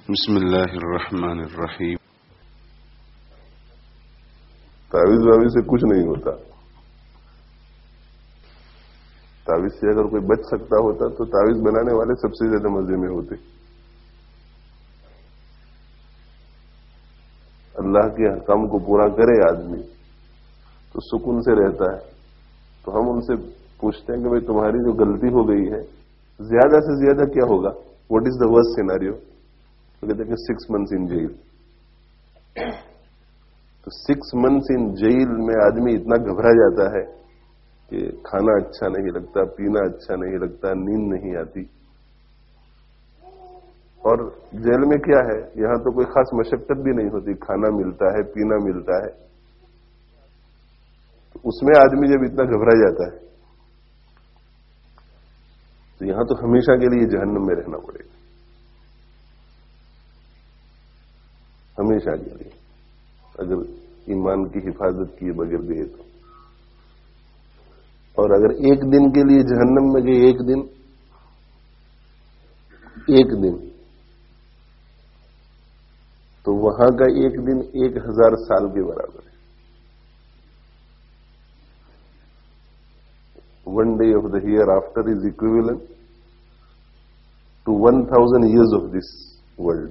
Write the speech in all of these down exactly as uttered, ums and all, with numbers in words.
بسم اللہ الرحمن الرحیم۔ تعویذ واویز سے کچھ نہیں ہوتا۔ تعویذ سے اگر کوئی بچ سکتا ہوتا تو تعویذ بنانے والے سب سے زیادہ مزے میں ہوتے۔ اللہ کے حکم کو پورا کرے آدمی تو سکون سے رہتا ہے۔ تو ہم ان سے پوچھتے ہیں کہ بھائی تمہاری جو غلطی ہو گئی ہے زیادہ سے زیادہ کیا ہوگا، what is the worst scenario? تو کہتے ہیں کہ سکس منتھس ان جیل۔ تو سکس منتھس ان جیل میں آدمی اتنا گھبرا جاتا ہے کہ کھانا اچھا نہیں لگتا، پینا اچھا نہیں لگتا، نیند نہیں آتی۔ اور جیل میں کیا ہے، یہاں تو کوئی خاص مشقت بھی نہیں ہوتی، کھانا ملتا ہے، پینا ملتا ہے۔ تو اس میں آدمی جب اتنا گھبرا جاتا ہے تو یہاں تو ہمیشہ کے لیے جہنم میں رہنا پڑے گا، ہمیشہ کے لیے، اگر ایمان کی حفاظت کیے بغیر گئے تو۔ اور اگر ایک دن کے لیے جہنم میں گئے، ایک دن ایک دن تو وہاں کا ایک دن ایک ہزار سال کے برابر ہے۔ One day of the hair after is equivalent to one thousand years of this world,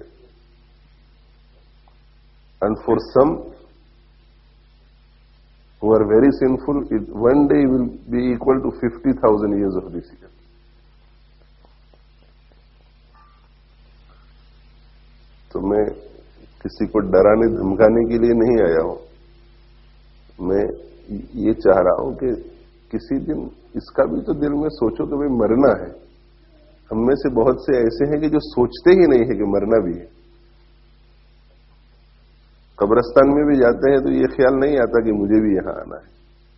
and for some who are very sinful, it one day will be equal to fifty thousand years of this year. تو میں کسی کو ڈرانے دھمکانے کے لیے نہیں آیا ہوں، میں یہ چاہ رہا ہوں کہ کسی دن اس کا بھی تو دل میں سوچو کہ بھئی مرنا ہے۔ ہم میں سے بہت سے ایسے ہیں کہ جو سوچتے ہی نہیں ہے کہ مرنا بھی ہے۔ قبرستان میں بھی جاتے ہیں تو یہ خیال نہیں آتا کہ مجھے بھی یہاں آنا ہے۔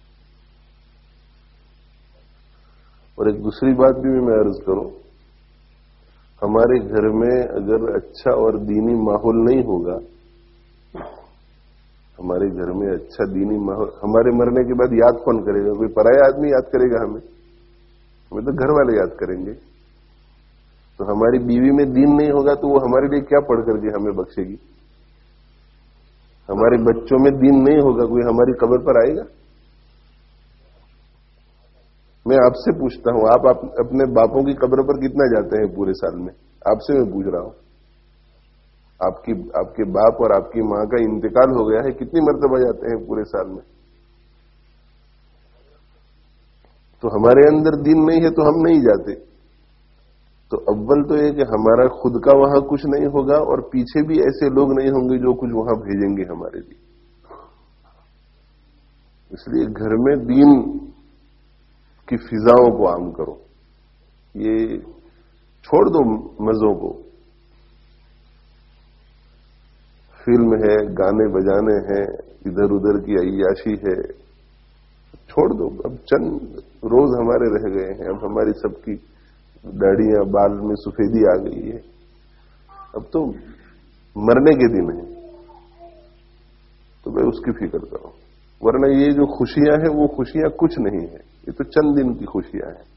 اور ایک دوسری بات بھی میں عرض کروں، ہمارے گھر میں اگر اچھا اور دینی ماحول نہیں ہوگا، ہمارے گھر میں اچھا دینی ماحول، ہمارے مرنے کے بعد یاد کون کرے گا؟ کوئی پرایا آدمی یاد کرے گا ہمیں؟ ہمیں تو گھر والے یاد کریں گے۔ تو ہماری بیوی میں دین نہیں ہوگا تو وہ ہمارے لیے کیا پڑھ کر کے ہمیں بخشے گی؟ ہمارے بچوں میں دین نہیں ہوگا، کوئی ہماری قبر پر آئے گا؟ میں آپ سے پوچھتا ہوں، آپ اپنے باپوں کی قبر پر کتنا جاتے ہیں پورے سال میں؟ آپ سے میں پوچھ رہا ہوں، آپ کی آپ کے باپ اور آپ کی ماں کا انتقال ہو گیا ہے، کتنی مرتبہ جاتے ہیں پورے سال میں؟ تو ہمارے اندر دین نہیں ہے تو ہم نہیں جاتے۔ تو اول تو یہ کہ ہمارا خود کا وہاں کچھ نہیں ہوگا، اور پیچھے بھی ایسے لوگ نہیں ہوں گے جو کچھ وہاں بھیجیں گے ہمارے لیے۔ اس لیے گھر میں دین کی فضاؤں کو عام کرو، یہ چھوڑ دو مزوں کو۔ فلم ہے، گانے بجانے ہیں، ادھر ادھر کی عیاشی ہے، چھوڑ دو۔ اب چند روز ہمارے رہ گئے ہیں، اب ہماری سب کی داڑیاں بال میں سفیدی آ گئی ہے، اب تو مرنے کے دن ہیں، تو بھائی اس کی فکر کرو۔ ورنہ یہ جو خوشیاں ہیں وہ خوشیاں کچھ نہیں ہیں، یہ تو چند دن کی خوشیاں ہیں۔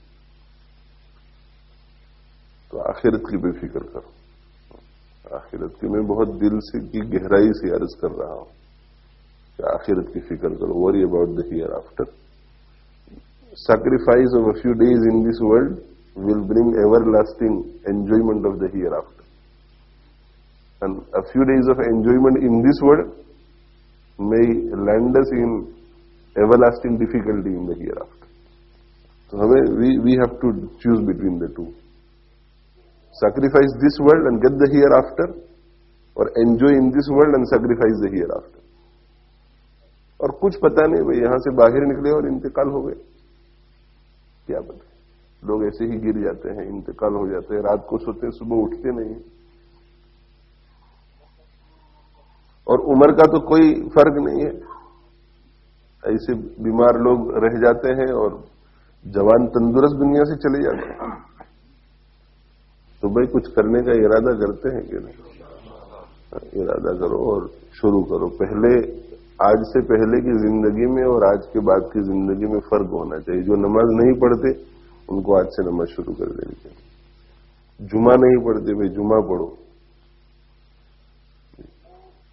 تو آخرت کی بھی فکر کرو، آخرت کی میں بہت دل سے کی گہرائی سے عرض کر رہا ہوں کہ آخرت کی فکر کرو۔ وری اباؤٹ دا ہیئر آفٹر۔ sacrifice of a few days in this world will bring everlasting enjoyment of the hereafter. And a few days of enjoyment in this world may land us in everlasting difficulty in the hereafter. So we, we have to choose between the two. Sacrifice this world and get the hereafter, or enjoy in this world and sacrifice the hereafter. اور کچھ پتہ نہیں بھئی یہاں سے باہر نکلے اور انتقال ہو گئے، کیا پتہ؟ لوگ ایسے ہی گر جاتے ہیں، انتقال ہو جاتے ہیں، رات کو سوتے ہیں، صبح اٹھتے نہیں ہیں۔ اور عمر کا تو کوئی فرق نہیں ہے، ایسے بیمار لوگ رہ جاتے ہیں اور جوان تندرست دنیا سے چلے جاتے ہیں۔ تو بھائی کچھ کرنے کا ارادہ کرتے ہیں کہ نہیں؟ ارادہ کرو اور شروع کرو۔ پہلے آج سے پہلے کی زندگی میں اور آج کے بعد کی زندگی میں فرق ہونا چاہیے۔ جو نماز نہیں پڑھتے ان کو آج سے نماز شروع کر دینی چاہیے۔ جمعہ نہیں پڑھتے بھائی جمعہ پڑھو،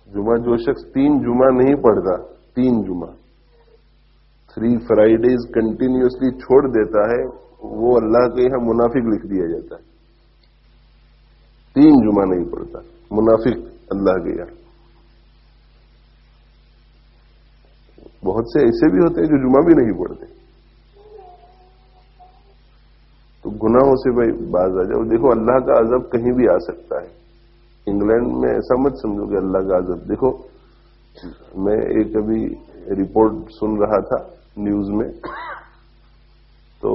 جمعہ جو شخص تین جمعہ نہیں پڑھتا، تین جمعہ تھری فرائیڈیز کنٹینیوسلی چھوڑ دیتا ہے، وہ اللہ کے یہاں منافق لکھ دیا جاتا ہے. تین جمعہ نہیں پڑھتا، منافق اللہ کے یہاں. بہت سے ایسے بھی ہوتے ہیں جو جمعہ بھی نہیں پڑھتے. تو گناہوں سے بھائی باز آ جاؤ. دیکھو اللہ کا عذاب کہیں بھی آ سکتا ہے. انگلینڈ میں ایسا مت سمجھو کہ اللہ کا عذاب. دیکھو میں ایک ابھی رپورٹ سن رہا تھا نیوز میں، تو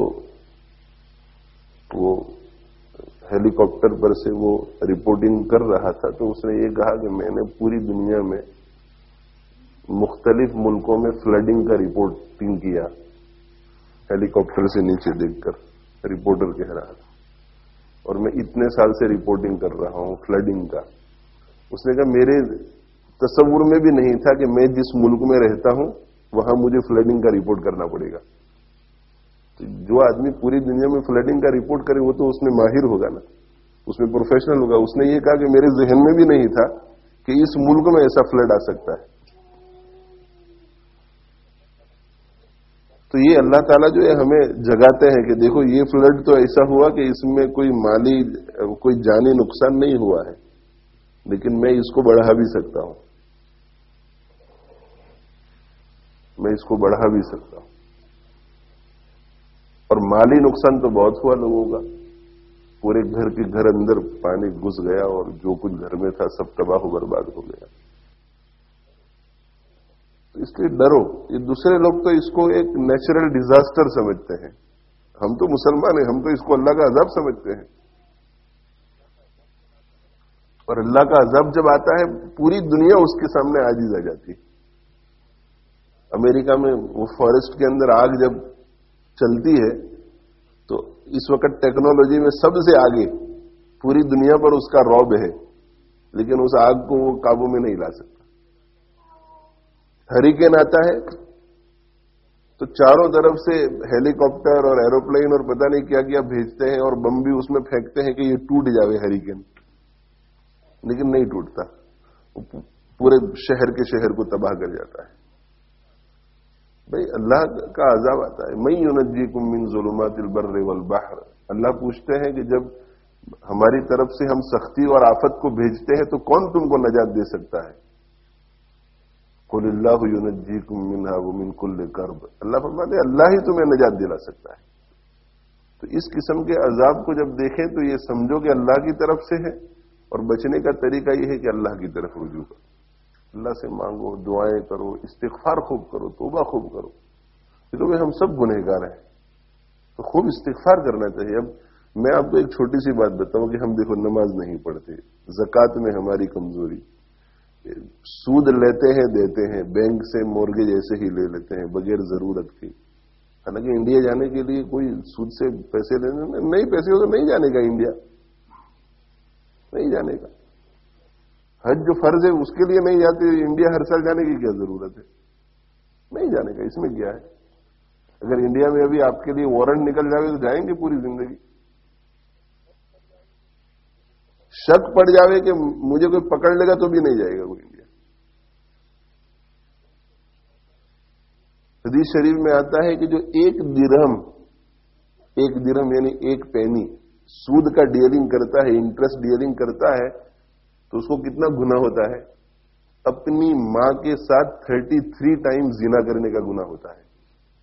وہ ہیلی کاپٹر پر سے وہ رپورٹنگ کر رہا تھا، تو اس نے یہ کہا کہ میں نے پوری دنیا میں مختلف ملکوں میں فلڈنگ کا رپورٹنگ کیا، ہیلی کاپٹر سے نیچے دیکھ کر. رپورٹر کہہ رہا تھا، اور میں اتنے سال سے رپورٹنگ کر رہا ہوں فلڈنگ کا. اس نے کہا میرے تصور میں بھی نہیں تھا کہ میں جس ملک میں رہتا ہوں وہاں مجھے فلڈنگ کا رپورٹ کرنا پڑے گا. تو جو آدمی پوری دنیا میں فلڈنگ کا رپورٹ کرے وہ تو اس میں ماہر ہوگا نا، اس میں پروفیشنل ہوگا. اس نے یہ کہا کہ میرے ذہن میں بھی نہیں تھا کہ اس ملک میں ایسا فلڈ آ سکتا ہے. تو یہ اللہ تعالیٰ جو ہے ہمیں جگاتے ہیں کہ دیکھو یہ فلڈ تو ایسا ہوا کہ اس میں کوئی مالی کوئی جانی نقصان نہیں ہوا ہے، لیکن میں اس کو بڑھا بھی سکتا ہوں، میں اس کو بڑھا بھی سکتا ہوں. اور مالی نقصان تو بہت ہوا لوگوں کا، پورے گھر کے گھر اندر پانی گھس گیا اور جو کچھ گھر میں تھا سب تباہ و برباد ہو گیا. اس لیے ڈرو. یہ دوسرے لوگ تو اس کو ایک نیچرل ڈیزاسٹر سمجھتے ہیں. ہم تو مسلمان ہیں، ہم تو اس کو اللہ کا عذاب سمجھتے ہیں. اور اللہ کا عذاب جب آتا ہے پوری دنیا اس کے سامنے عاجز آ جاتی ہے. امریکہ میں وہ فارسٹ کے اندر آگ جب چلتی ہے تو اس وقت ٹیکنالوجی میں سب سے آگے پوری دنیا پر اس کا رعب ہے، لیکن اس آگ کو وہ قابو میں نہیں لا سکتا. ہریکین آتا ہے تو چاروں طرف سے ہیلی کاپٹر اور ایروپلین اور پتہ نہیں کیا کیا بھیجتے ہیں اور بم بھی اس میں پھینکتے ہیں کہ یہ ٹوٹ جاوے ہریکین، لیکن نہیں ٹوٹتا. پورے شہر کے شہر کو تباہ کر جاتا ہے. بھئی اللہ کا عذاب آتا ہے. من ینجیکم من ظلمات البر والبحر. اللہ پوچھتے ہیں کہ جب ہماری طرف سے ہم سختی اور آفت کو بھیجتے ہیں تو کون تم کو نجات دے سکتا ہے؟ قل اللہ ینجیکم منہا ومن کل کرب. اللہ فرماتے ہیں اللہ ہی تمہیں نجات دلا سکتا ہے. تو اس قسم کے عذاب کو جب دیکھیں تو یہ سمجھو کہ اللہ کی طرف سے ہے، اور بچنے کا طریقہ یہ ہے کہ اللہ کی طرف رجوع کرو، اللہ سے مانگو، دعائیں کرو، استغفار خوب کرو، توبہ خوب کرو. کیونکہ ہم سب گنہگار ہیں تو خوب استغفار کرنا چاہیے. اب میں آپ کو ایک چھوٹی سی بات بتاؤں کہ ہم دیکھو نماز نہیں پڑھتے، زکوٰۃ میں ہماری کمزوری، سود لیتے ہیں دیتے ہیں، بینک سے مورگیج ایسے ہی لے لیتے ہیں بغیر ضرورت کی. حالانکہ انڈیا جانے کے لیے کوئی سود سے پیسے لینے نہیں، پیسے ہو تو نہیں جانے کا، انڈیا نہیں جانے کا. حج جو فرض ہے اس کے لیے نہیں جاتے، انڈیا ہر سال جانے کی کیا ضرورت ہے؟ نہیں جانے کا. اس میں کیا ہے؟ اگر انڈیا میں ابھی آپ کے لیے وارنٹ نکل جائے تو جائیں گے پوری زندگی. شک پڑ جاوے کہ مجھے کوئی پکڑ لے گا تو بھی نہیں جائے گا کوئی انڈیا. حدیث شریف میں آتا ہے کہ جو ایک درہم ایک درہم یعنی ایک پینی سود کا ڈیلنگ کرتا ہے، انٹرسٹ ڈیلنگ کرتا ہے، تو اس کو کتنا گناہ ہوتا ہے؟ اپنی ماں کے ساتھ تھرٹی تھری ٹائم زنا کرنے کا گناہ ہوتا ہے.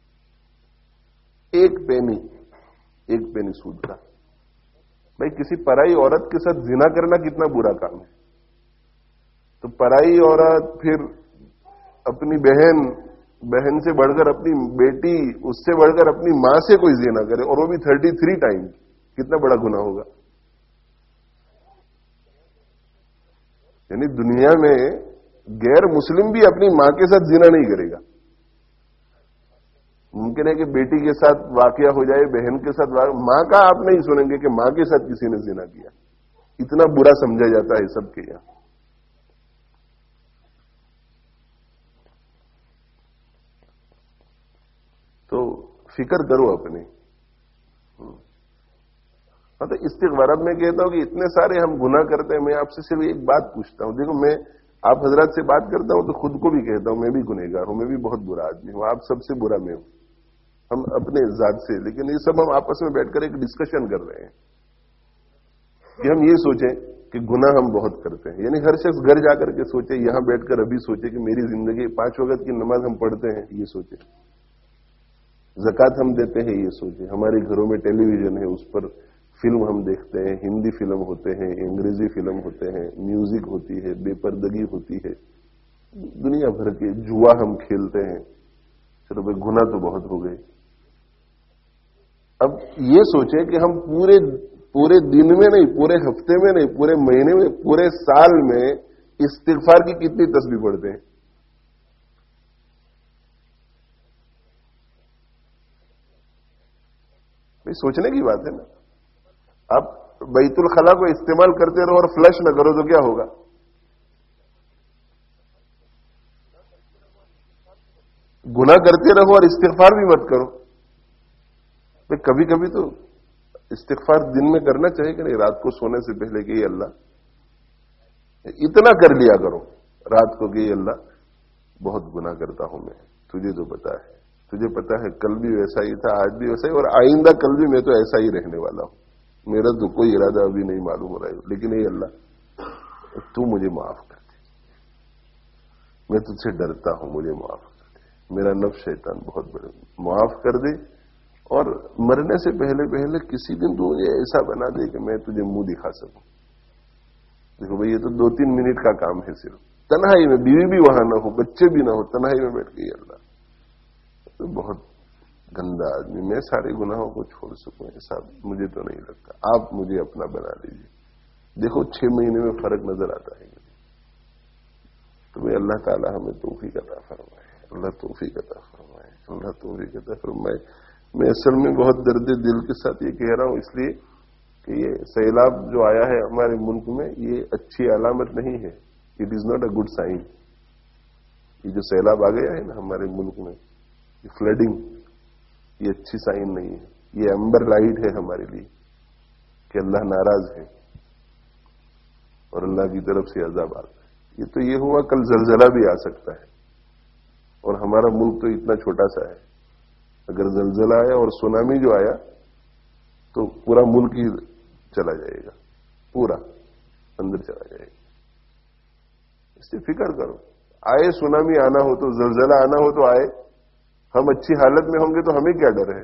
ایک پینی ایک پینی سود کا. بھائی کسی پرائی عورت کے ساتھ زنا کرنا کتنا برا کام ہے. تو پرائی عورت، پھر اپنی بہن، بہن سے بڑھ کر اپنی بیٹی، اس سے بڑھ کر اپنی ماں سے کوئی زنا کرے اور وہ بھی تھرٹی تھری ٹائم، کتنا بڑا گناہ ہوگا. یعنی دنیا میں غیر مسلم بھی اپنی ماں کے ساتھ زنا نہیں کرے گا. ممکن ہے کہ بیٹی کے ساتھ واقعہ ہو جائے، بہن کے ساتھ واقعہ، ماں کا آپ نہیں سنیں گے کہ ماں کے ساتھ کسی نے زنا کیا. اتنا برا سمجھا جاتا ہے سب کے یہاں. تو فکر کرو اپنی. مطلب استغفار میں کہتا ہوں کہ اتنے سارے ہم گناہ کرتے ہیں. میں آپ سے صرف ایک بات پوچھتا ہوں. دیکھو میں آپ حضرات سے بات کرتا ہوں تو خود کو بھی کہتا ہوں میں بھی گنہگار ہوں، میں بھی بہت برا آدمی ہوں، آپ سب سے برا میں ہوں، ہم اپنے ذات سے. لیکن یہ سب ہم آپس میں بیٹھ کر ایک ڈسکشن کر رہے ہیں کہ ہم یہ سوچیں کہ گناہ ہم بہت کرتے ہیں. یعنی ہر شخص گھر جا کر کے سوچے، یہاں بیٹھ کر ابھی سوچے کہ میری زندگی پانچ وقت کی نماز ہم پڑھتے ہیں یہ سوچے، زکوٰۃ ہم دیتے ہیں یہ سوچے، ہمارے گھروں میں ٹیلی ویژن ہے، اس پر فلم ہم دیکھتے ہیں، ہندی فلم ہوتے ہیں، انگریزی فلم ہوتے ہیں، میوزک ہوتی ہے، بے پردگی ہوتی ہے، دنیا بھر کے جوا ہم کھیلتے ہیں. چلو بھائی گناہ تو بہت ہو گئے. اب یہ سوچیں کہ ہم پورے پورے دن میں نہیں، پورے ہفتے میں نہیں، پورے مہینے میں، پورے سال میں استغفار کی کتنی تسبیح پڑھتے ہیں. بھائی سوچنے کی بات ہے نا. آپ بیت الخلا کو استعمال کرتے رہو اور فلش نہ کرو تو کیا ہوگا؟ گناہ کرتے رہو اور استغفار بھی مت کرو. بھائی کبھی کبھی تو استغفار دن میں کرنا چاہیے کہ نہیں، رات کو سونے سے پہلے کہ اللہ اتنا کر لیا کرو رات کو کہ اللہ بہت گناہ کرتا ہوں میں، تجھے تو پتا ہے، تجھے پتا ہے کل بھی ویسا ہی تھا، آج بھی ویسا ہی، اور آئندہ کل بھی میں تو ایسا ہی رہنے والا ہوں. میرا تو کوئی ارادہ ابھی نہیں معلوم ہو رہا ہے، لیکن اے اللہ تو مجھے معاف کر دے، میں تجھ سے ڈرتا ہوں، مجھے معاف کر دے، میرا نفس شیطان بہت بڑے، معاف کر دے. اور مرنے سے پہلے پہلے کسی دن تو مجھے ایسا بنا دے کہ میں تجھے منہ دکھا سکوں. دیکھو بھائی یہ تو دو تین منٹ کا کام ہے، صرف تنہائی میں، بیوی بھی وہاں نہ ہو، بچے بھی نہ ہو، تنہائی میں بیٹھ گئی اللہ تو بہت گندا آدمی، میں سارے گناہوں کو چھوڑ سکوں ایسا مجھے تو نہیں لگتا. آپ مجھے اپنا بنا لیجیے. دیکھو چھ مہینے میں فرق نظر آتا ہے تو میں اللہ تعالی ہمیں توفیق عطا فرمائے، اللہ توفیق عطا فرمائے، اللہ توفیق عطا فرمائے. میں اصل میں بہت درد دل کے ساتھ یہ کہہ رہا ہوں اس لیے کہ یہ سیلاب جو آیا ہے ہمارے ملک میں یہ اچھی علامت نہیں ہے. It is not a good sign. یہ جو سیلاب آ گیا ہے نا ہمارے ملک میں، یہ فلڈنگ، یہ اچھی سائن نہیں ہے. یہ ایمبر لائٹ ہے ہمارے لیے کہ اللہ ناراض ہے اور اللہ کی طرف سے عذاب آتا ہے. یہ تو یہ ہوا کل زلزلہ بھی آ سکتا ہے، اور ہمارا ملک تو اتنا چھوٹا سا ہے، اگر زلزلہ آیا اور سونامی جو آیا تو پورا ملک ہی چلا جائے گا، پورا اندر چلا جائے گا. اس سے فکر کرو، آئے سونامی آنا ہو تو، زلزلہ آنا ہو تو آئے، ہم اچھی حالت میں ہوں گے تو ہمیں کیا ڈر ہے؟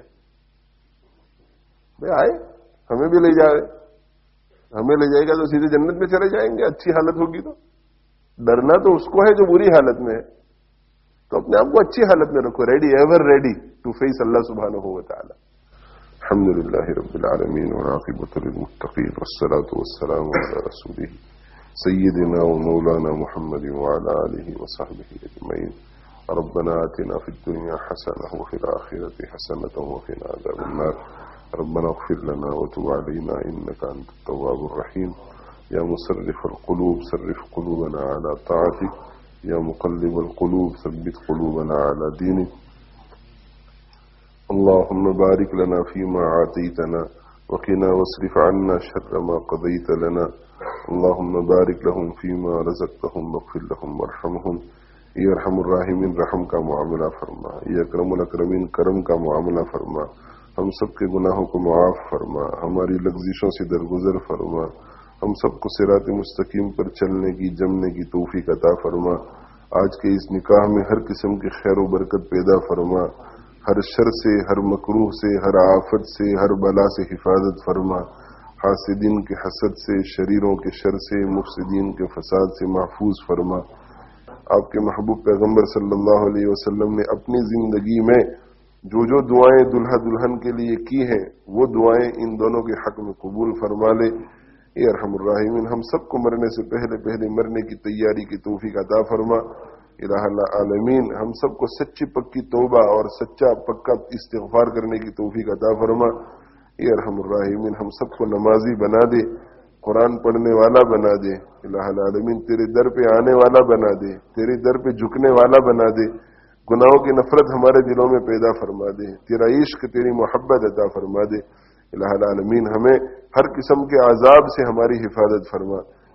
بھائی آئے ہمیں بھی لے جائے، ہمیں لے جائے گا تو سیدھے جنت میں چلے جائیں گے. اچھی حالت ہوگی تو ڈرنا تو اس کو ہے جو بری حالت میں ہے. تو اپنے آپ کو اچھی حالت میں رکھو، ready, ever ready to face اللہ سبحانہ و تعالی. الحمد للہ رب العالمین والعاقبۃ للمتقین والصلاة والسلام علی رسولہ سیدنا و مولانا محمد وعلی آلہ وصحبہ اجمعین. ربنا آتنا فی الدنیا حسنہ وفی الآخرۃ حسنۃ وقنا عذاب النار. ربنا اغفر لنا وتب علینا انک انت التواب الرحیم. یا مصرف القلوب صرف قلوبنا علی طاعتک. یا مقلب القلوب ثبت قلوبنا على دينك. اللهم بارك لنا فيما عاتيتنا وقنا واصرف عنا شر ما قضيت لنا. اللهم بارك لهم فيما رزقتهم واغفر لهم وارحمهم. یہ ارحم الراحمین رحم کا معاملہ فرما، یہ اکرم الاکرمین کرم کا معاملہ فرما. ہم سب کے گناہوں کو معاف فرما، ہماری لغزشوں سے درگزر فرما. ہم سب کو صراط مستقیم پر چلنے کی، جمنے کی توفیق عطا فرما. آج کے اس نکاح میں ہر قسم کی خیر و برکت پیدا فرما. ہر شر سے، ہر مکروہ سے، ہر آفت سے، ہر بلا سے حفاظت فرما. حاسدین کے حسد سے، شریروں کے شر سے، مفسدین کے فساد سے محفوظ فرما. آپ کے محبوب پیغمبر صلی اللہ علیہ وسلم نے اپنی زندگی میں جو جو دعائیں دلہا دلہن کے لیے کی ہیں وہ دعائیں ان دونوں کے حق میں قبول فرما لے. اے ارحم الراحمین ہم سب کو مرنے سے پہلے پہلے مرنے کی تیاری کی توفیق عطا فرما. الہ العالمین ہم سب کو سچی پکی توبہ اور سچا پکا استغفار کرنے کی توفیق عطا فرما. اے ارحم الراحمین ہم سب کو نمازی بنا دے، قرآن پڑھنے والا بنا دے. الہ العالمین تیرے در پہ آنے والا بنا دے، تیرے در پہ جھکنے والا بنا دے. گناہوں کی نفرت ہمارے دلوں میں پیدا فرما دے، تیرا عشق تیری محبت عطا فرما دے. الہ العالمین ہمیں ہر قسم کے عذاب سے ہماری حفاظت فرما.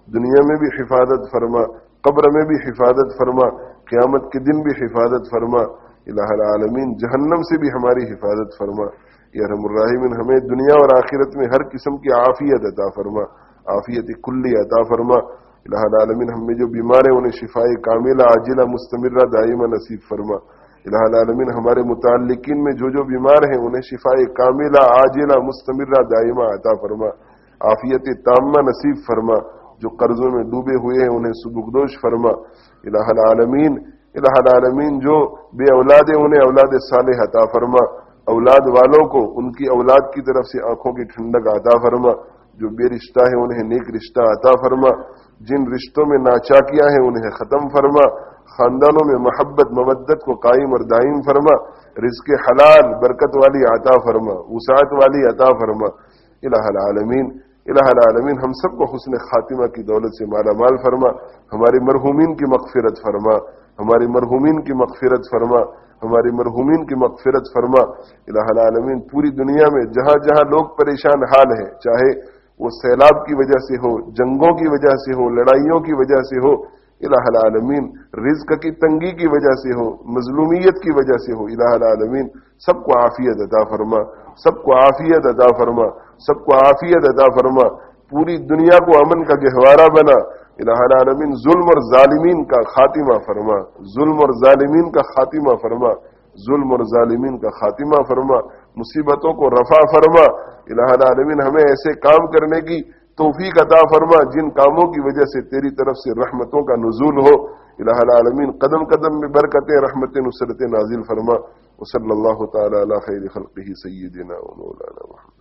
دنیا میں بھی حفاظت فرما، قبر میں بھی حفاظت فرما، قیامت کے دن بھی حفاظت فرما، الہ العالمین جہنم سے بھی ہماری حفاظت فرما، یا ارحم الراحمین ہمیں دنیا اور آخرت میں ہر قسم کی عافیت عطا فرما، عافیت کلی عطا فرما، الہ العالمین ہم میں جو بیمار ہیں انہیں شفائے کاملہ عاجلہ مستمرہ دائمہ نصیب فرما، الہ العالمین ہمارے متعلقین میں جو جو بیمار ہیں انہیں شفائے کاملہ عاجلہ مستمرہ دائمہ عطا فرما، عافیت تامہ نصیب فرما، جو قرضوں میں ڈوبے ہوئے ہیں انہیں سبکدوش فرما، الہ العالمین الہ العالمین جو بے اولاد ہیں انہیں اولاد صالح عطا فرما، اولاد والوں کو ان کی اولاد کی طرف سے آنکھوں کی ٹھنڈک عطا فرما، جو بے رشتہ ہیں انہیں نیک رشتہ عطا فرما، جن رشتوں میں ناچاکیاں ہیں انہیں ختم فرما، خاندانوں میں محبت مودت کو قائم اور دائم فرما، رزق حلال برکت والی عطا فرما، وسعت والی عطا فرما، الہ العالمین الہ العالمین ہم سب کو حسن خاتمہ کی دولت سے مالا مال فرما، ہمارے مرحومین کی مغفرت فرما، ہماری مرحومین کی مغفرت فرما، ہماری مرحومین کی مغفرت فرما، الہ العالمین پوری دنیا میں جہاں جہاں لوگ پریشان حال ہیں، چاہے وہ سیلاب کی وجہ سے ہو، جنگوں کی وجہ سے ہو، لڑائیوں کی وجہ سے ہو، الہ العالمین رزق کی تنگی کی وجہ سے ہو، مظلومیت کی وجہ سے ہو، الہ العالمین سب کو عافیت عطا فرما، سب کو عافیت عطا فرما، سب کو عافیت عطا فرما، پوری دنیا کو امن کا گہوارہ بنا، الہ العالمین ظلم اور ظالمین کا خاتمہ فرما، ظلم اور ظالمین کا خاتمہ فرما، ظلم اور ظالمین کا خاتمہ فرما، مصیبتوں کو رفع فرما، الہ العالمین ہمیں ایسے کام کرنے کی توفیق عطا فرما جن کاموں کی وجہ سے تیری طرف سے رحمتوں کا نزول ہو، الہ العالمین قدم قدم میں برکتیں رحمتیں نصرتیں نازل فرما، وصلی اللہ تعالی علی خیر خلقہ سیدنا و مولانا محمد۔